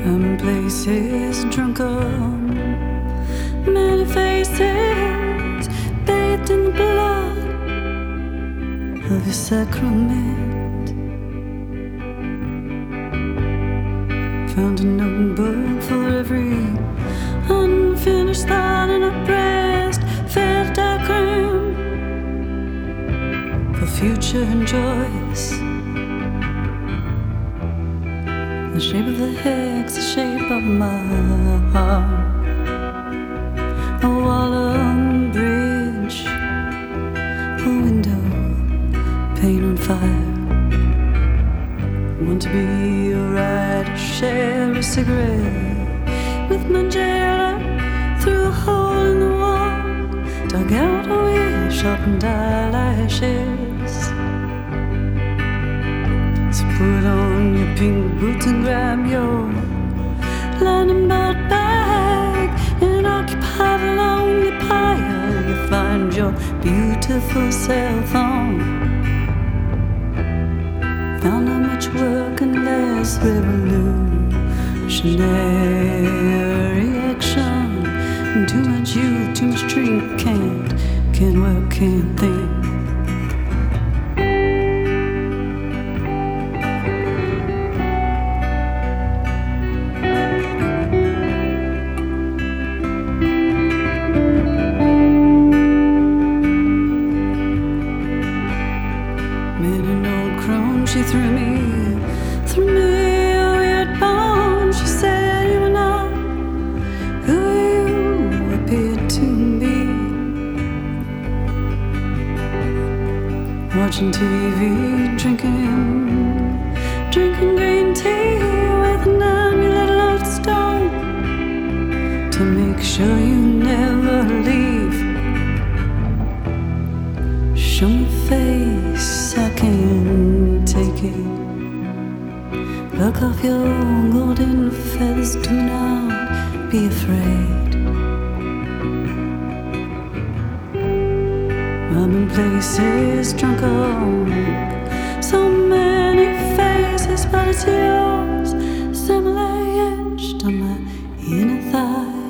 I'm in places drunk on many faces, bathed in the blood of your sacrament. Found a notebook for every unfinished thought in a breast, felt diagram for future and joys. The shape of the hex, the shape of my heart. A wall, a bridge, a window, paint on fire. Want to be alright, share a cigarette with my jailer through a hole in the wall. Dug out a wish, sharpened eyelashes. So put on your pink boots and grab your London boat bag and occupy the lonely pyre. You find your beautiful self on. Found not much work and less revolutionary action. And too much youth, too much drink, can't work, can't think. She threw me a weird bone. She said, you are not who you appeared to be. Watching TV, drinking green tea with an amulet lodestone to make sure you never leave. Show me face, I can't take it. Pluck off your golden feathers, do not be afraid. I'm in places drunk on so many faces, but it's yours, similar etched on my inner thigh.